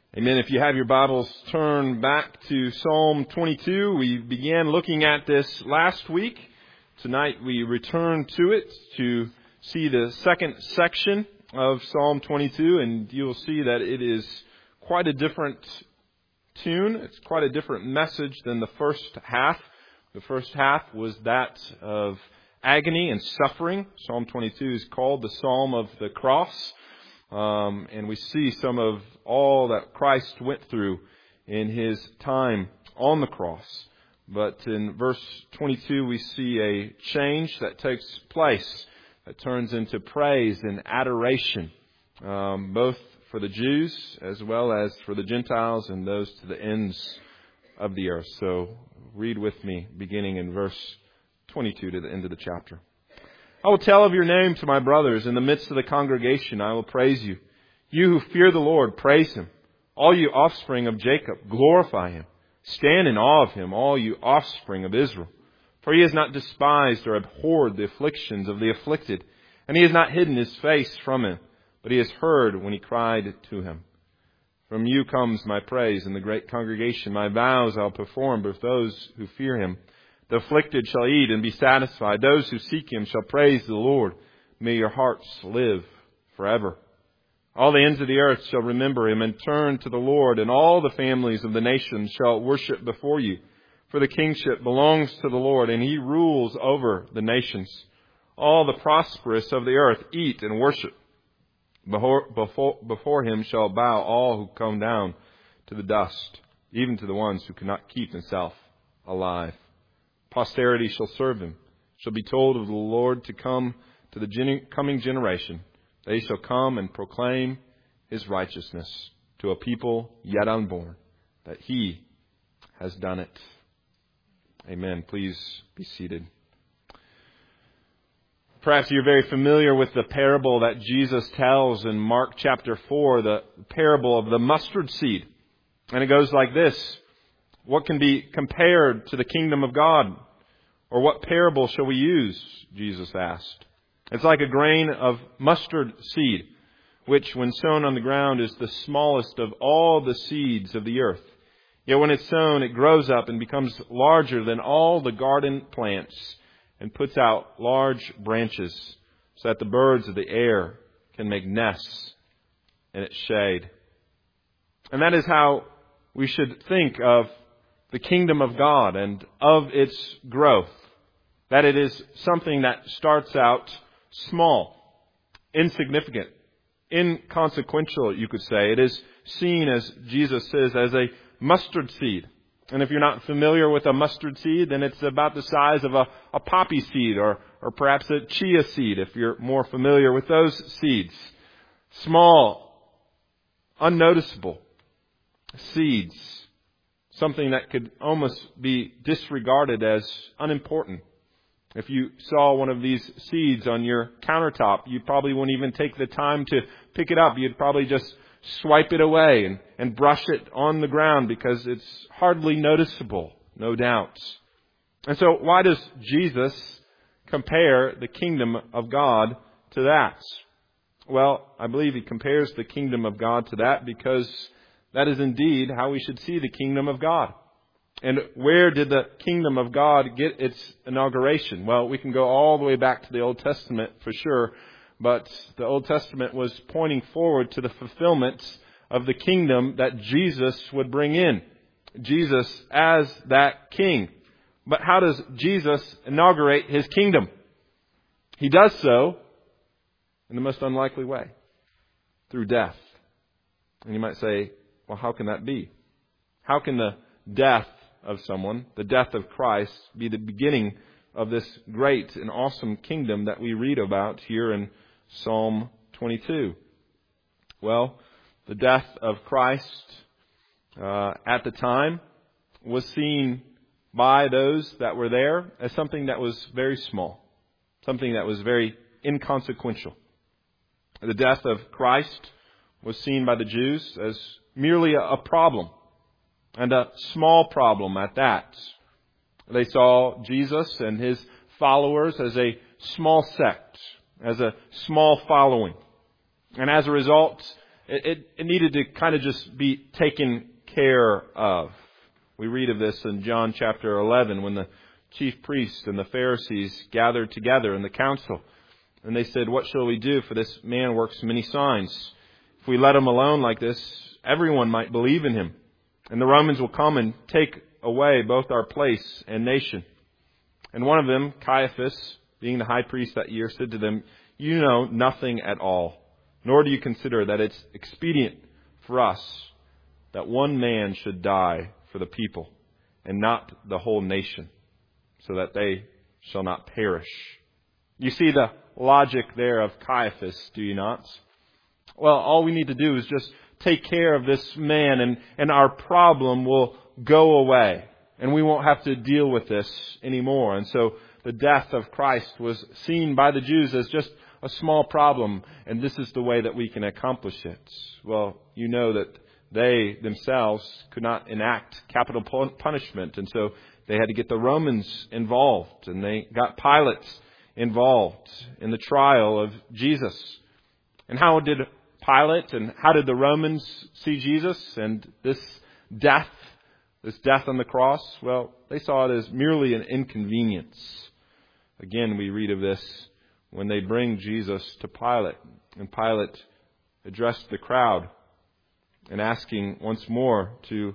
Amen. If you have your Bibles, turn back to Psalm 22. We began looking at this last week. Tonight we return to it to see the second section of Psalm 22, and you'll see that it is quite a different tune. It's quite a different message than the first half. The first half was that of agony and suffering. Psalm 22 is called the Psalm of the Cross. And we see some of all that Christ went through in His time on the cross. But in verse 22, we see a change that takes place that turns into praise and adoration, both for the Jews as well as for the Gentiles and those to the ends of the earth. So read with me, beginning in verse 22 to the end of the chapter. I will tell of your name to my brothers. In the midst of the congregation, I will praise you. You who fear the Lord, praise Him. All you offspring of Jacob, glorify Him. Stand in awe of Him, all you offspring of Israel. For He has not despised or abhorred the afflictions of the afflicted, and He has not hidden His face from him, but He has heard when he cried to Him. From you comes my praise in the great congregation. My vows I'll perform with those who fear Him. The afflicted shall eat and be satisfied. Those who seek Him shall praise the Lord. May your hearts live forever. All the ends of the earth shall remember Him and turn to the Lord, and all the families of the nations shall worship before you. For the kingship belongs to the Lord, and He rules over the nations. All the prosperous of the earth eat and worship. Before Him shall bow all who come down to the dust, even to the ones who cannot keep themselves alive. Posterity shall serve Him, shall be told of the Lord to come to the coming generation. They shall come and proclaim His righteousness to a people yet unborn, that He has done it. Amen. Please be seated. Perhaps you're very familiar with the parable that Jesus tells in Mark chapter 4, the parable of the mustard seed. And it goes like this. What can be compared to the kingdom of God? Or what parable shall we use? Jesus asked. It's like a grain of mustard seed, which when sown on the ground is the smallest of all the seeds of the earth. Yet when it's sown, it grows up and becomes larger than all the garden plants and puts out large branches so that the birds of the air can make nests in its shade. And that is how we should think of the kingdom of God and of its growth. That it is something that starts out small, insignificant, inconsequential, you could say. It is seen, as Jesus says, as a mustard seed. And if you're not familiar with a mustard seed, then it's about the size of a poppy seed or perhaps a chia seed, if you're more familiar with those seeds. Small, unnoticeable seeds. Something that could almost be disregarded as unimportant. If you saw one of these seeds on your countertop, you probably wouldn't even take the time to pick it up. You'd probably just swipe it away and brush it on the ground because it's hardly noticeable, no doubt. And so why does Jesus compare the kingdom of God to that? Well, I believe He compares the kingdom of God to that because that is indeed how we should see the kingdom of God. And where did the kingdom of God get its inauguration? Well, we can go all the way back to the Old Testament for sure, but the Old Testament was pointing forward to the fulfillment of the kingdom that Jesus would bring in. Jesus as that king. But how does Jesus inaugurate His kingdom? He does so in the most unlikely way, through death. And you might say, well, how can that be? How can the death of someone, the death of Christ, be the beginning of this great and awesome kingdom that we read about here in Psalm 22? Well, the death of Christ at the time was seen by those that were there as something that was very small, something that was very inconsequential. The death of Christ was seen by the Jews as merely a problem, and a small problem at that. They saw Jesus and His followers as a small sect, as a small following. And as a result, it needed to kind of just be taken care of. We read of this in John chapter 11 when the chief priests and the Pharisees gathered together in the council. And they said, "What shall we do? For this man works many signs. If we let him alone like this, everyone might believe in him. And the Romans will come and take away both our place and nation." And one of them, Caiaphas, being the high priest that year, said to them, "You know nothing at all, nor do you consider that it's expedient for us that one man should die for the people, and not the whole nation, so that they shall not perish." You see the logic there of Caiaphas, do you not? Well, all we need to do is just take care of this man, and our problem will go away, and we won't have to deal with this anymore. And so the death of Christ was seen by the Jews as just a small problem, and this is the way that we can accomplish it. Well, you know that they themselves could not enact capital punishment, and so they had to get the Romans involved, and they got Pilate involved in the trial of Jesus. And how did Pilate and how did the Romans see Jesus and this death on the cross? Well, they saw it as merely an inconvenience. Again, we read of this when they bring Jesus to Pilate, and Pilate addressed the crowd and asking once more to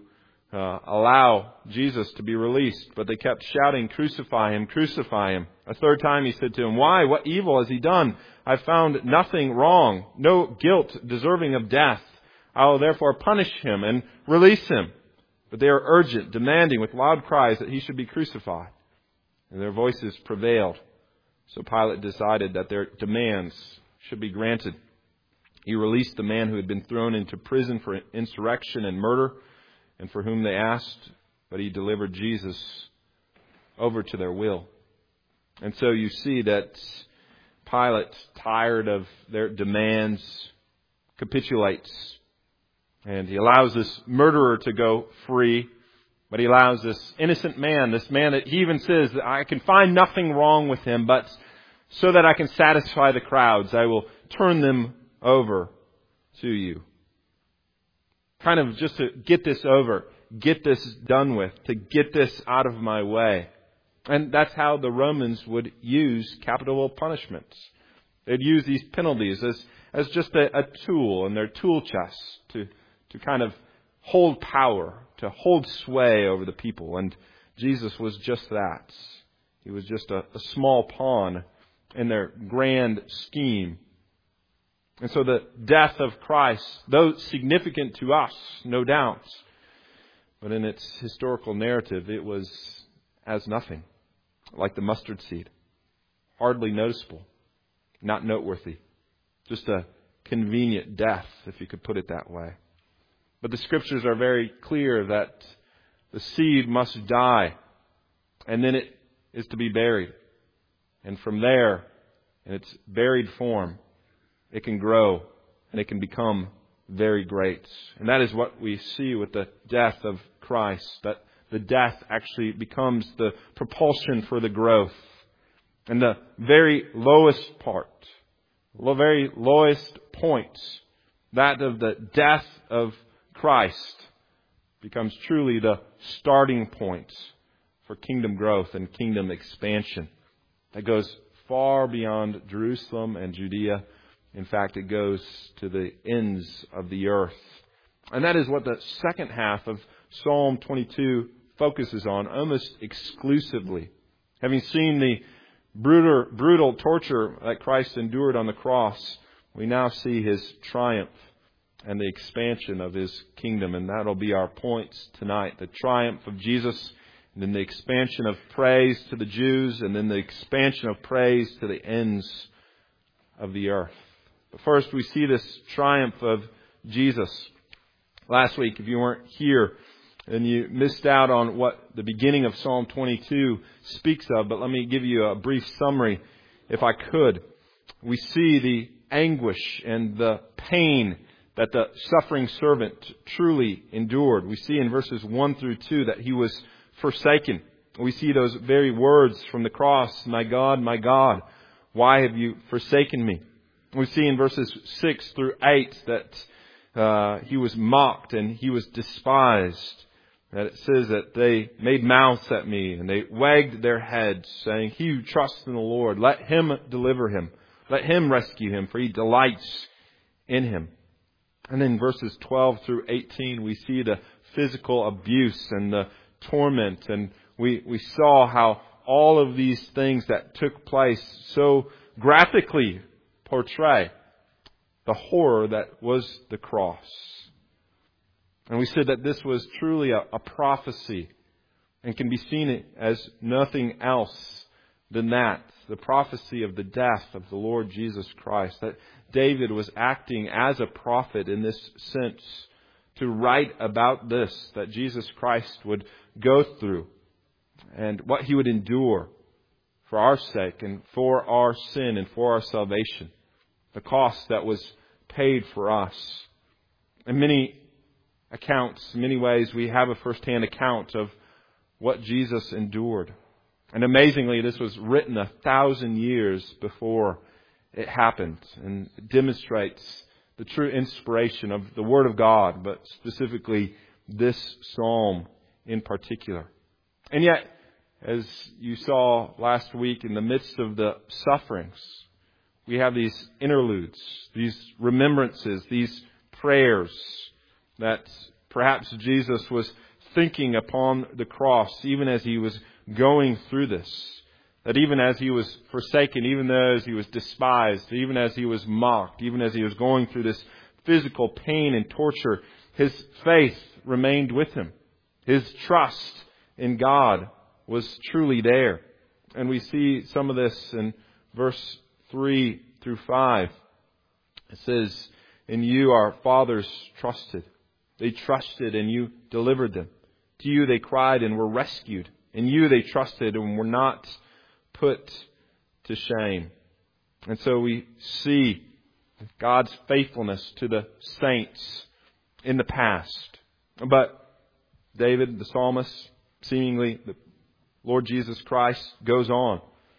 allow Jesus to be released. But they kept shouting, "Crucify him, crucify him." A third time he said to him, "Why? What evil has he done? I found nothing wrong, no guilt deserving of death. I will therefore punish him and release him." But they are urgent, demanding with loud cries that he should be crucified. And their voices prevailed. So Pilate decided that their demands should be granted. He released the man who had been thrown into prison for insurrection and murder, and for whom they asked, but he delivered Jesus over to their will. And so you see that Pilate, tired of their demands, capitulates. And he allows this murderer to go free, but he allows this innocent man, this man that he even says that I can find nothing wrong with him, but so that I can satisfy the crowds, I will turn them over to you. Kind of just to get this over, get this done with, to get this out of my way. And that's how the Romans would use capital punishments. They'd use these penalties as just a tool in their tool chest to kind of hold power, to hold sway over the people. And Jesus was just that. He was just a small pawn in their grand scheme. And so the death of Christ, though significant to us, no doubt, but in its historical narrative, it was as nothing, like the mustard seed, hardly noticeable, not noteworthy, just a convenient death, if you could put it that way. But the Scriptures are very clear that the seed must die, and then it is to be buried. And from there, in its buried form, it can grow and it can become very great. And that is what we see with the death of Christ, that the death actually becomes the propulsion for the growth. And the very lowest part, the very lowest point, that of the death of Christ, becomes truly the starting point for kingdom growth and kingdom expansion that goes far beyond Jerusalem and Judea. In fact, it goes to the ends of the earth. And that is what the second half of Psalm 22 focuses on almost exclusively. Having seen the brutal torture that Christ endured on the cross, we now see His triumph and the expansion of His kingdom. And that'll be our points tonight. The triumph of Jesus, and then the expansion of praise to the Jews, and then the expansion of praise to the ends of the earth. But first, we see this triumph of Jesus. Last week, if you weren't here, and you missed out on what the beginning of Psalm 22 speaks of, but let me give you a brief summary, if I could. We see the anguish and the pain that the suffering servant truly endured. We see in verses 1 through 2 that he was forsaken. We see those very words from the cross, my God, why have you forsaken me? We see in verses 6 through 8 that He was mocked and He was despised. That it says that they made mouths at me and they wagged their heads, saying, "He who trusts in the Lord, let Him deliver him. Let Him rescue him, for He delights in him." And then verses 12 through 18, we see the physical abuse and the torment. And we saw how all of these things that took place so graphically portray the horror that was the cross. And we said that this was truly a prophecy and can be seen as nothing else than that. The prophecy of the death of the Lord Jesus Christ. That David was acting as a prophet in this sense to write about this, that Jesus Christ would go through and what He would endure for our sake and for our sin and for our salvation. The cost that was paid for us. In many accounts, in many ways, we have a first-hand account of what Jesus endured. And amazingly, this was written 1,000 years before it happened, and it demonstrates the true inspiration of the Word of God, but specifically this psalm in particular. And yet, as you saw last week, in the midst of the sufferings, we have these interludes, these remembrances, these prayers that perhaps Jesus was thinking upon the cross, even as He was going through this. That even as He was forsaken, even as He was despised, even as He was mocked, even as He was going through this physical pain and torture, His faith remained with Him. His trust in God was truly there. And we see some of this in verse 3 through 5. It says, "In You our fathers trusted. They trusted and You delivered them. To You they cried and were rescued. In You they trusted and were not put to shame." And so we see God's faithfulness to the saints in the past. But David, the psalmist, seemingly the Lord Jesus Christ, goes on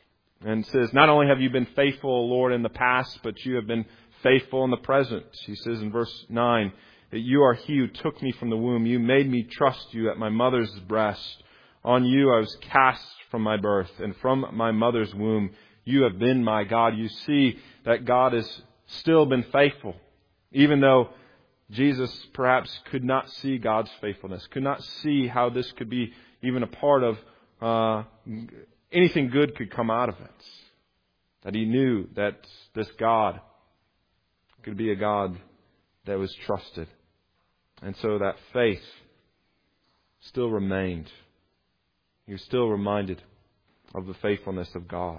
and says, "Not only have You been faithful, Lord, in the past, but You have been faithful in the present." He says in verse 9, that You are He who took me from the womb. You made me trust You at my mother's breast. On You I was cast from my birth, and from my mother's womb You have been my God. You see that God has still been faithful, even though Jesus perhaps could not see God's faithfulness, could not see how this could be even a part of anything good could come out of it. That He knew that this God could be a God that was trusted. And so that faith still remained. He was still reminded of the faithfulness of God.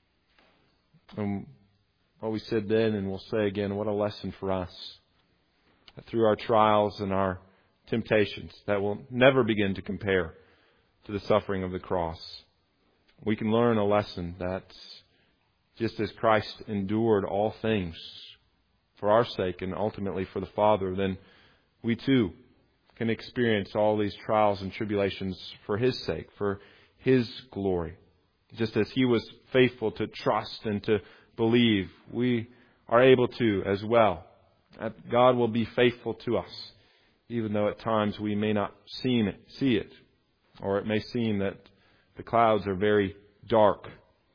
And what we said then, and we'll say again, what a lesson for us. That through our trials and our temptations that will never begin to compare to the suffering of the cross, we can learn a lesson that just as Christ endured all things for our sake and ultimately for the Father, then we too can experience all these trials and tribulations for His sake, for His glory. Just as He was faithful to trust and to believe, we are able to as well. That God will be faithful to us, even though at times we may not see it, or it may seem that the clouds are very dark.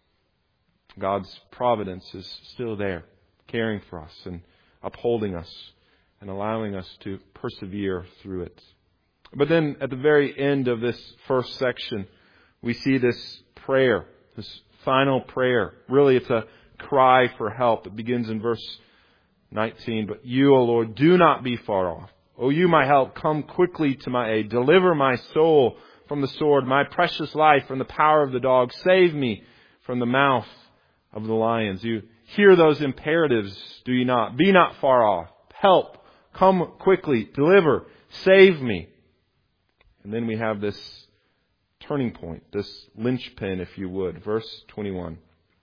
God's providence is still there, caring for us and upholding us and allowing us to persevere through it. But then at the very end of this first section, we see this prayer, this final prayer. Really, it's a cry for help. It begins in verse 19. "But You, O Lord, do not be far off. O You, my help, come quickly to my aid. Deliver my soul from the sword, my precious life from the power of the dog. Save me from the mouth of the lions." You hear those imperatives, do you not? Be not far off. Help. Come quickly. Deliver. Save me. And then we have this turning point, this linchpin, if you would. Verse 21.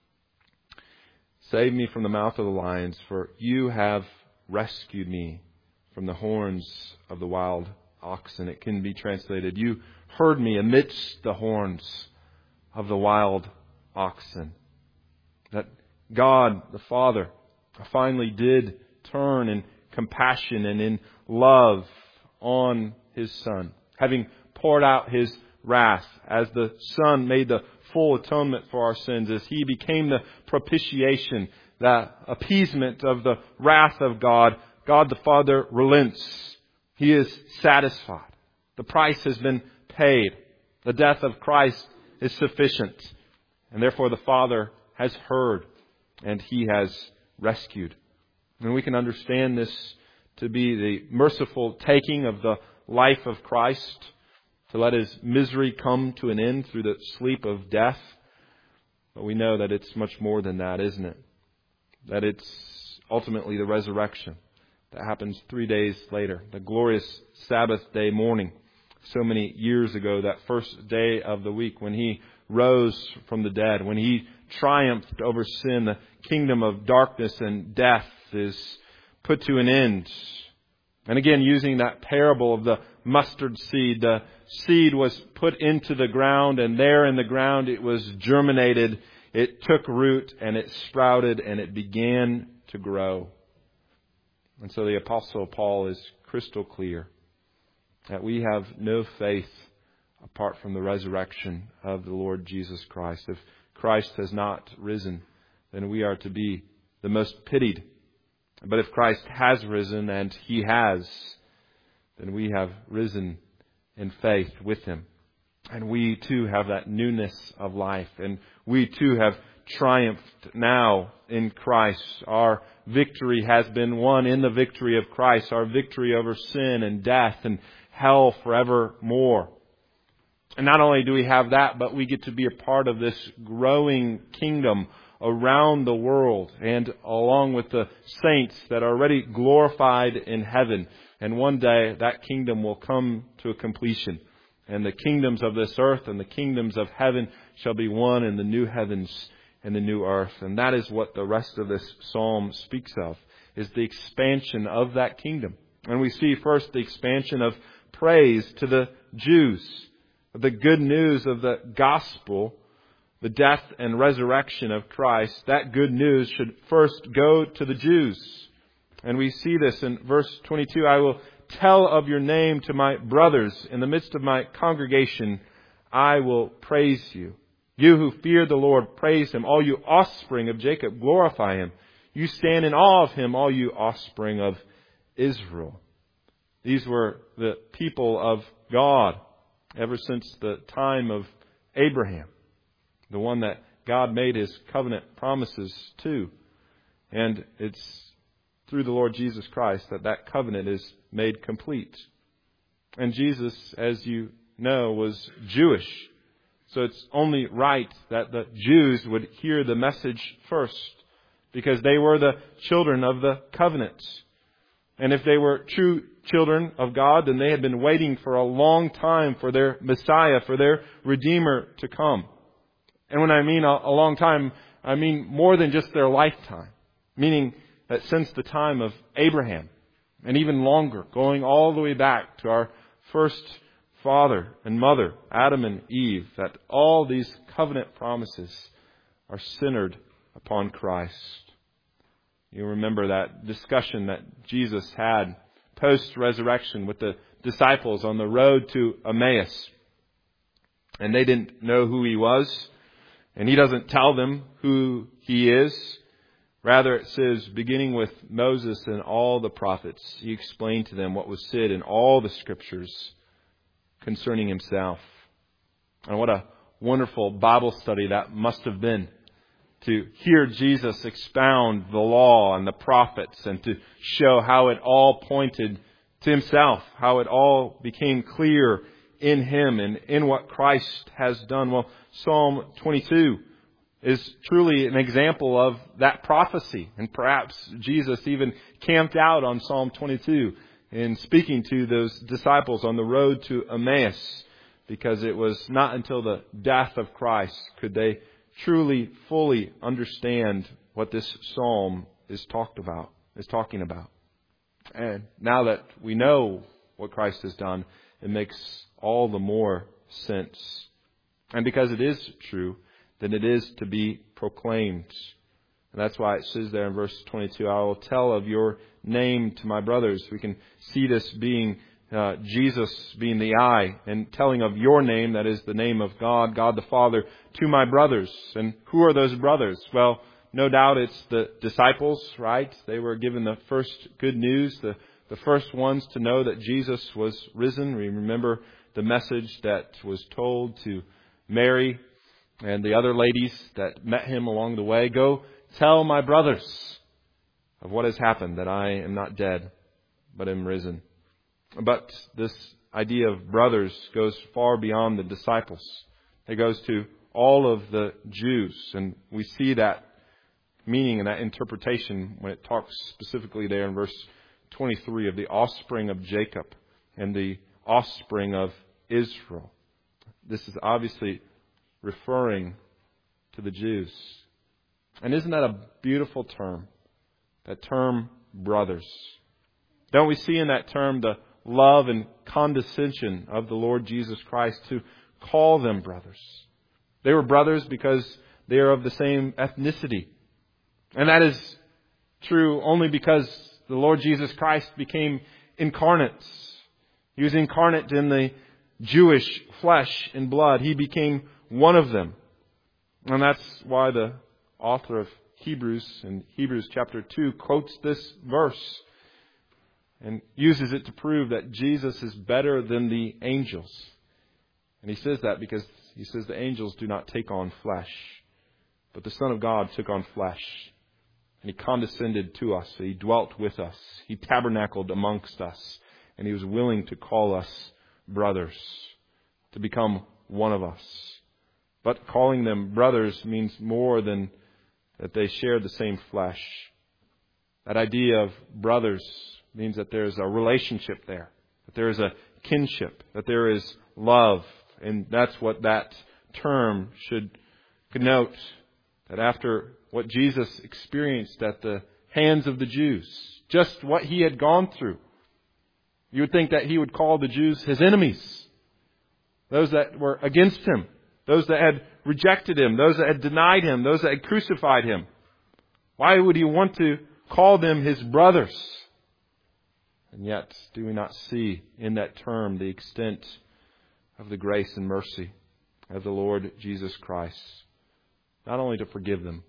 "Save me from the mouth of the lions, for You have rescued me from the horns of the wild oxen." It can be translated, "You heard me amidst the horns of the wild oxen." That God, the Father, finally did turn and compassion and in love on His Son, having poured out His wrath as the Son made the full atonement for our sins, as He became the propitiation, the appeasement of the wrath of God. God the Father relents. He is satisfied. The price has been paid. The death of Christ is sufficient. And therefore the Father has heard and He has rescued. And we can understand this to be the merciful taking of the life of Christ, to let His misery come to an end through the sleep of death. But we know that it's much more than that, isn't it? That it's ultimately the resurrection that happens 3 days later, the glorious Sabbath day morning, so many years ago, that first day of the week when He rose from the dead, when He triumphed over sin. The kingdom of darkness and death is put to an end. And again, using that parable of the mustard seed, the seed was put into the ground, and there in the ground it was germinated. It took root and it sprouted and it began to grow. And so the Apostle Paul is crystal clear that we have no faith apart from the resurrection of the Lord Jesus Christ. If Christ has not risen, then we are to be the most pitied. But if Christ has risen, and He has, then we have risen in faith with Him. And we too have that newness of life. And we too have triumphed now in Christ. Our victory has been won in the victory of Christ. Our victory over sin and death and hell forevermore. And not only do we have that, but we get to be a part of this growing kingdom around the world, and along with the saints that are already glorified in heaven. And one day that kingdom will come to a completion. And the kingdoms of this earth and the kingdoms of heaven shall be one in the new heavens and the new earth. And that is what the rest of this psalm speaks of, is the expansion of that kingdom. And we see first the expansion of praise to the Jews. The good news of the gospel, the death and resurrection of Christ, that good news should first go to the Jews. And we see this in verse 22. I will tell of your name to my brothers. In the midst of my congregation, I will praise you. You who fear the Lord, praise Him. All you offspring of Jacob, glorify Him. You stand in awe of Him, all you offspring of Israel. These were the people of God ever since the time of Abraham, the one that God made His covenant promises to. And it's through the Lord Jesus Christ that covenant is made complete. And Jesus, as you know, was Jewish. So it's only right that the Jews would hear the message first, because they were the children of the covenant. And if they were true children of God, then they had been waiting for a long time for their Messiah, for their Redeemer to come. And when I mean a long time, I mean more than just their lifetime. Meaning that since the time of Abraham, and even longer, going all the way back to our first father and mother, Adam and Eve, that all these covenant promises are centered upon Christ. You remember that discussion that Jesus had post-resurrection with the disciples on the road to Emmaus. And they didn't know who He was. And He doesn't tell them who He is. Rather, it says, beginning with Moses and all the prophets, He explained to them what was said in all the Scriptures concerning Himself. And what a wonderful Bible study that must have been, to hear Jesus expound the law and the prophets, and to show how it all pointed to Himself, how it all became clear in Him and in what Christ has done. Well, Psalm 22 is truly an example of that prophecy. And perhaps Jesus even camped out on Psalm 22 in speaking to those disciples on the road to Emmaus, because it was not until the death of Christ could they truly, fully understand what this psalm is talking about. And now that we know what Christ has done, it makes all the more sense. And because it is true, then it is to be proclaimed. And that's why it says there in verse 22, I will tell of your name to my brothers. We can see this being Jesus being the I, and telling of your name, that is the name of God, God the Father, to my brothers. And who are those brothers? Well, no doubt it's the disciples, right? They were given the first good news, the first ones to know that Jesus was risen. We remember the message that was told to Mary and the other ladies that met him along the way. Go tell my brothers of what has happened, that I am not dead, but am risen. But this idea of brothers goes far beyond the disciples. It goes to all of the Jews. And we see that meaning and that interpretation when it talks specifically there in verse 23 of the offspring of Jacob and the offspring of Israel. This is obviously referring to the Jews. And isn't that a beautiful term? That term, brothers. Don't we see in that term the love and condescension of the Lord Jesus Christ to call them brothers? They were brothers because they are of the same ethnicity. And that is true only because the Lord Jesus Christ became incarnate. He was incarnate in the Jewish flesh and blood. He became one of them. And that's why the author of Hebrews, in Hebrews chapter 2, quotes this verse and uses it to prove that Jesus is better than the angels. And he says that because he says the angels do not take on flesh, but the Son of God took on flesh. And He condescended to us. He dwelt with us. He tabernacled amongst us. And He was willing to call us brothers, to become one of us. But calling them brothers means more than that they share the same flesh. That idea of brothers means that there is a relationship there, that there is a kinship, that there is love. And that's what that term should connote. That after what Jesus experienced at the hands of the Jews, just what He had gone through, you would think that He would call the Jews His enemies, those that were against Him, those that had rejected Him, those that had denied Him, those that had crucified Him. Why would He want to call them His brothers? And yet, do we not see in that term the extent of the grace and mercy of the Lord Jesus Christ? Not only to forgive them,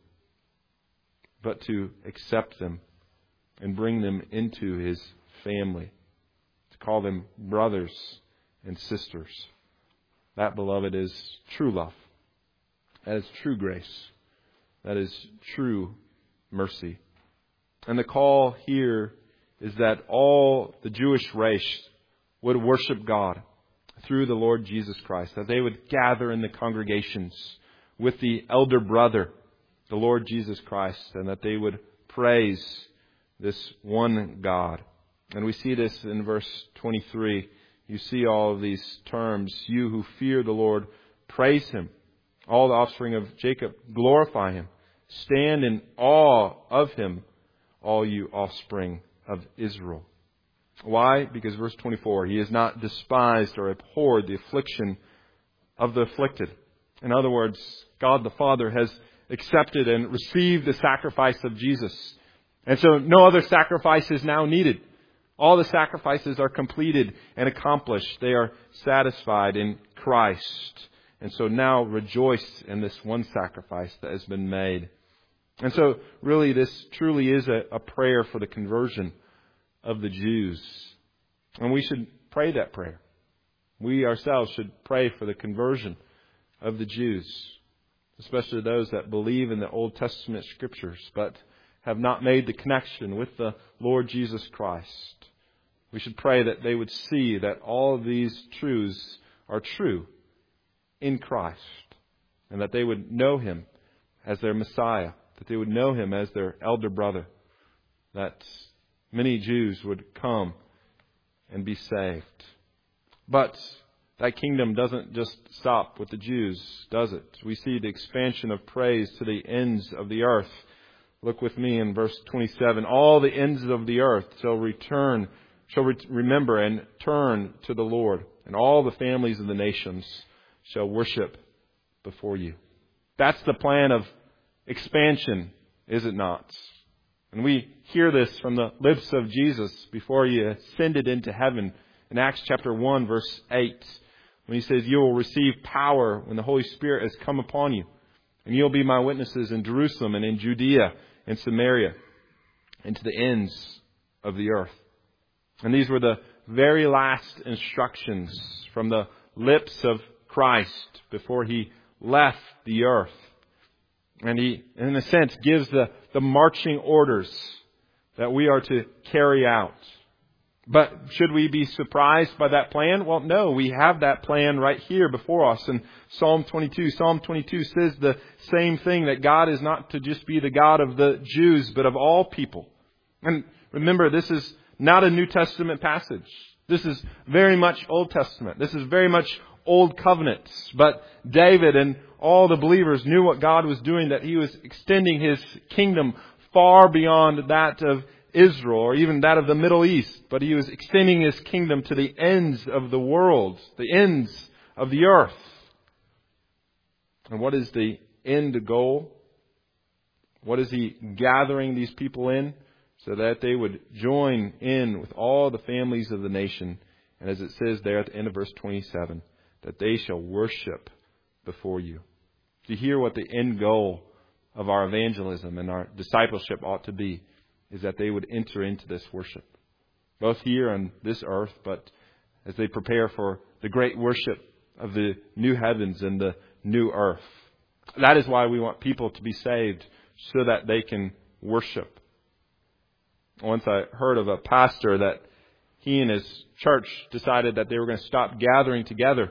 but to accept them and bring them into His family. To call them brothers and sisters. That, beloved, is true love. That is true grace. That is true mercy. And the call here is that all the Jewish race would worship God through the Lord Jesus Christ. That they would gather in the congregations with the elder brother, the Lord Jesus Christ, and that they would praise this one God. And we see this in verse 23. You see all of these terms. You who fear the Lord, praise Him. All the offspring of Jacob, glorify Him. Stand in awe of Him, all you offspring of Israel. Why? Because verse 24, He has not despised or abhorred the affliction of the afflicted. In other words, God the Father has accepted and received the sacrifice of Jesus. And so no other sacrifice is now needed. All the sacrifices are completed and accomplished. They are satisfied in Christ. And so now rejoice in this one sacrifice that has been made. And so really this truly is a prayer for the conversion of the Jews. And we should pray that prayer. We ourselves should pray for the conversion of the Jews, especially those that believe in the Old Testament Scriptures, but have not made the connection with the Lord Jesus Christ. We should pray that they would see that all of these truths are true in Christ, and that they would know Him as their Messiah, that they would know Him as their elder brother, that many Jews would come and be saved. But that kingdom doesn't just stop with the Jews, does it? We see the expansion of praise to the ends of the earth. Look with me in verse 27. All the ends of the earth shall remember and turn to the Lord, and all the families of the nations shall worship before you. That's the plan of expansion is it not? And we hear this from the lips of Jesus before He ascended into heaven in Acts chapter 1, verse 8, when He says, "You will receive power when the Holy Spirit has come upon you, and you'll be my witnesses in Jerusalem and in Judea and Samaria and to the ends of the earth." And these were the very last instructions from the lips of Christ before He left the earth. And He, in a sense, gives the marching orders that we are to carry out. But should we be surprised by that plan? Well, no, we have that plan right here before us in Psalm 22. Psalm 22 says the same thing, that God is not to just be the God of the Jews, but of all people. And remember, this is not a New Testament passage. This is very much Old Testament. This is very much Old Covenant. But David and all the believers knew what God was doing, that He was extending His kingdom far beyond that of Israel or even that of the Middle East. But He was extending His kingdom to the ends of the world, the ends of the earth. And what is the end goal? What is He gathering these people in? So that they would join in with all the families of the nation. And as it says there at the end of verse 27, that they shall worship before you. To hear what the end goal of our evangelism and our discipleship ought to be, is that they would enter into this worship. Both here on this earth, but as they prepare for the great worship of the new heavens and the new earth. That is why we want people to be saved, so that they can worship. Once I heard of a pastor that he and his church decided that they were going to stop gathering together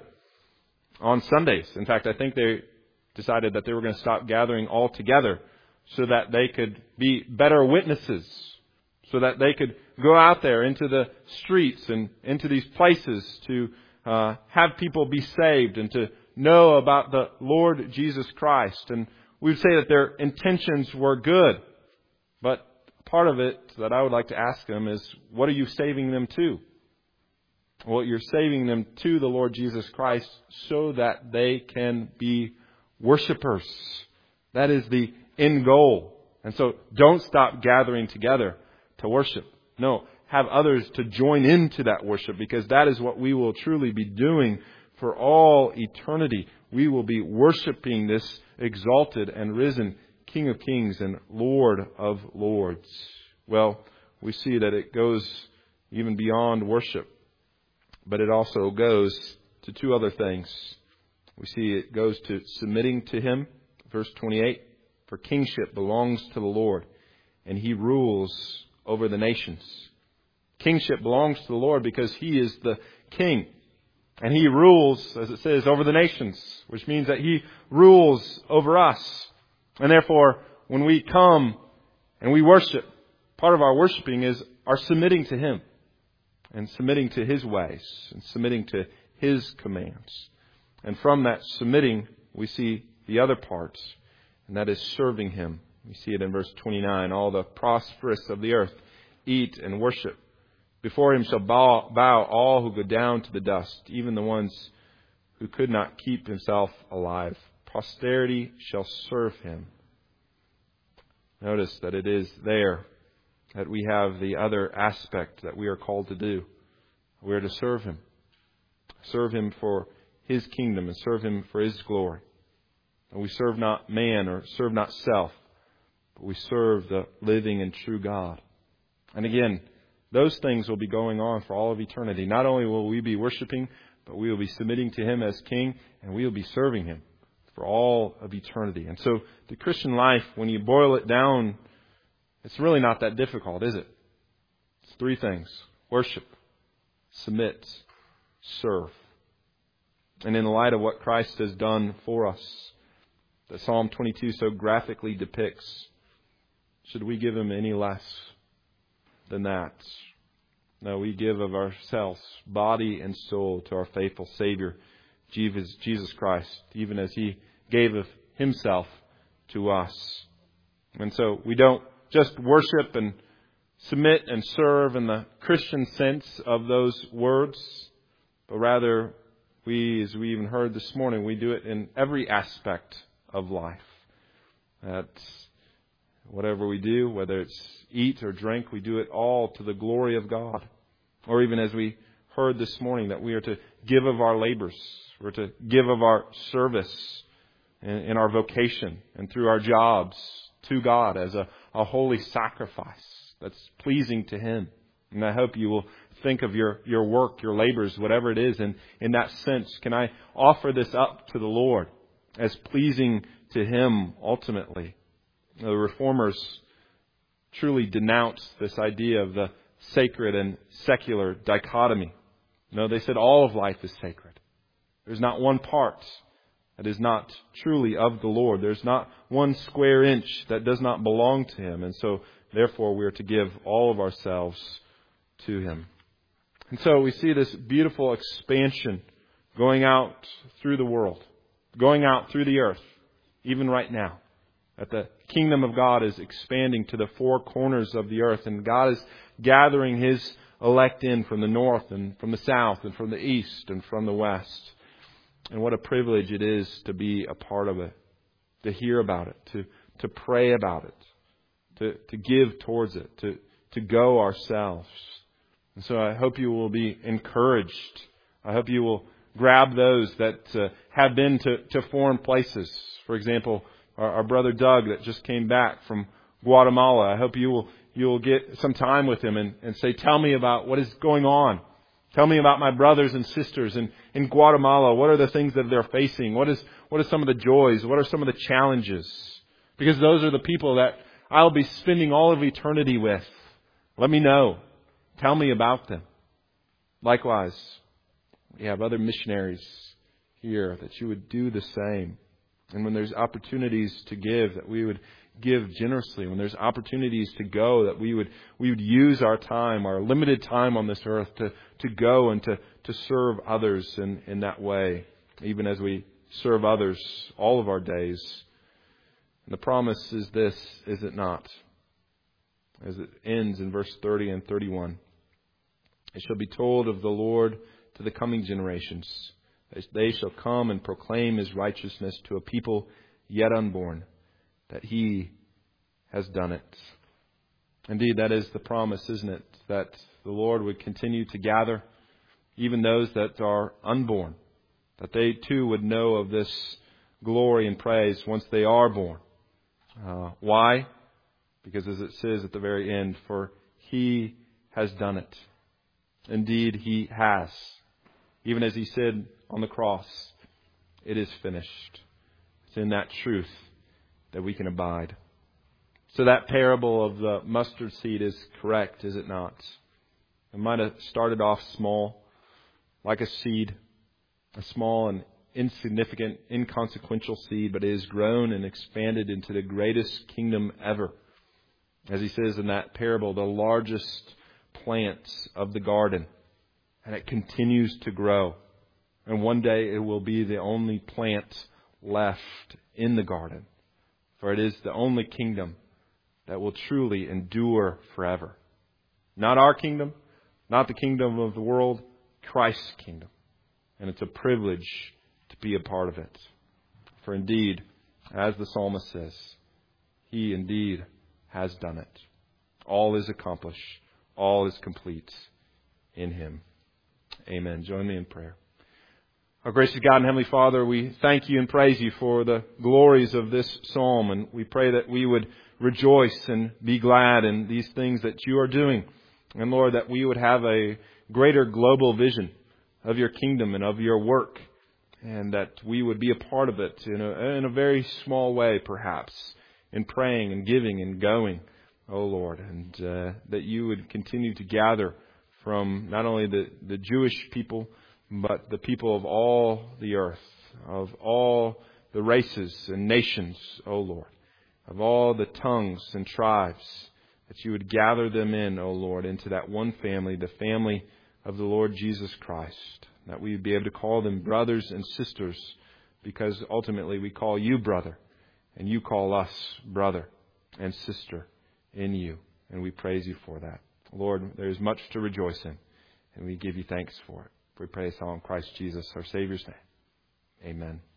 on Sundays. In fact, I think they decided that they were going to stop gathering altogether so that they could be better witnesses, so that they could go out there into the streets and into these places to have people be saved and to know about the Lord Jesus Christ. And we would say that their intentions were good, but part of it that I would like to ask them is, what are you saving them to? Well, you're saving them to the Lord Jesus Christ so that they can be worshipers. That is the end goal. And so don't stop gathering together to worship. No, have others to join into that worship, because that is what we will truly be doing for all eternity. We will be worshiping this exalted and risen King of Kings and Lord of Lords. Well, we see that it goes even beyond worship, but it also goes to two other things. We see it goes to submitting to Him. Verse 28, "For kingship belongs to the Lord, and He rules over the nations." Kingship belongs to the Lord because He is the King. And He rules, as it says, over the nations, which means that He rules over us. And therefore, when we come and we worship, part of our worshiping is our submitting to Him and submitting to His ways and submitting to His commands. And from that submitting, we see the other parts, and that is serving Him. We see it in verse 29. "All the prosperous of the earth eat and worship. Before Him shall bow all who go down to the dust, even the ones who could not keep himself alive. Posterity shall serve Him." Notice that it is there that we have the other aspect that we are called to do. We are to serve Him. Serve Him for His kingdom and serve Him for His glory. And we serve not man or serve not self, but we serve the living and true God. And again, those things will be going on for all of eternity. Not only will we be worshiping, but we will be submitting to Him as King, and we will be serving Him for all of eternity. And so the Christian life, when you boil it down, it's really not that difficult, is it? It's three things: worship, submit, serve. And in the light of what Christ has done for us, that Psalm 22 so graphically depicts, should we give Him any less than that? No, we give of ourselves, body and soul, to our faithful Savior, Jesus Christ, even as He gave of Himself to us. And so we don't just worship and submit and serve in the Christian sense of those words, but rather we, as we even heard this morning, we do it in every aspect of life. That Whatever we do, whether it's eat or drink, we do it all to the glory of God. Or even as we heard this morning, that we are to give of our labors. We're to give of our service in our vocation and through our jobs to God as a holy sacrifice that's pleasing to Him. And I hope you will think of your work, your labors, whatever it is. And in that sense, can I offer this up to the Lord as pleasing to Him ultimately? The Reformers truly denounced this idea of the sacred and secular dichotomy. No, they said all of life is sacred. There's not one part that is not truly of the Lord. There's not one square inch that does not belong to Him. And so, therefore, we are to give all of ourselves to Him. And so we see this beautiful expansion going out through the world, going out through the earth, even right now. That the kingdom of God is expanding to the four corners of the earth, and God is gathering His elect in from the north and from the south and from the east and from the west. And what a privilege it is to be a part of it, to hear about it, to pray about it, to give towards it, to go ourselves. And so I hope you will be encouraged. I hope you will grab those that have been to foreign places. For example, our brother Doug that just came back from Guatemala. I hope you will get some time with him and say, tell me about what is going on. Tell me about my brothers and sisters in Guatemala. What are the things that they're facing? What are some of the joys? What are some of the challenges? Because those are the people that I'll be spending all of eternity with. Let me know. Tell me about them. Likewise, we have other missionaries here that you would do the same. And when there's opportunities to give, that we would give generously. When there's opportunities to go, that we would use our time, our limited time on this earth to go and to serve others in that way, even as we serve others all of our days. And the promise is this, is it not? As it ends in verse 30 and 31. It shall be told of the Lord to the coming generations. They shall come and proclaim His righteousness to a people yet unborn, that He has done it. Indeed, that is the promise, isn't it? That the Lord would continue to gather even those that are unborn, that they too would know of this glory and praise once they are born. Why? Because as it says at the very end, for He has done it. Indeed, He has. Even as He said on the cross, it is finished. It's in that truth that we can abide. So that parable of the mustard seed is correct, is it not? It might have started off small, like a seed, a small and insignificant, inconsequential seed, but it has grown and expanded into the greatest kingdom ever. As He says in that parable, the largest plants of the garden. And it continues to grow. And one day it will be the only plant left in the garden. For it is the only kingdom that will truly endure forever. Not our kingdom, not the kingdom of the world, Christ's kingdom. And it's a privilege to be a part of it. For indeed, as the psalmist says, He indeed has done it. All is accomplished. All is complete in Him. Amen. Join me in prayer. Our gracious God and Heavenly Father, we thank You and praise You for the glories of this psalm. And we pray that we would rejoice and be glad in these things that You are doing. And Lord, that we would have a greater global vision of Your kingdom and of Your work. And that we would be a part of it in a very small way, perhaps, in praying and giving and going, oh Lord. And that You would continue to gather from not only the Jewish people, but the people of all the earth, of all the races and nations, O Lord, of all the tongues and tribes, that You would gather them in, O Lord, into that one family, the family of the Lord Jesus Christ, that we would be able to call them brothers and sisters, because ultimately we call You brother, and You call us brother and sister in You, and we praise You for that. Lord, there is much to rejoice in, and we give You thanks for it. We pray this all in Christ Jesus, our Savior's name. Amen.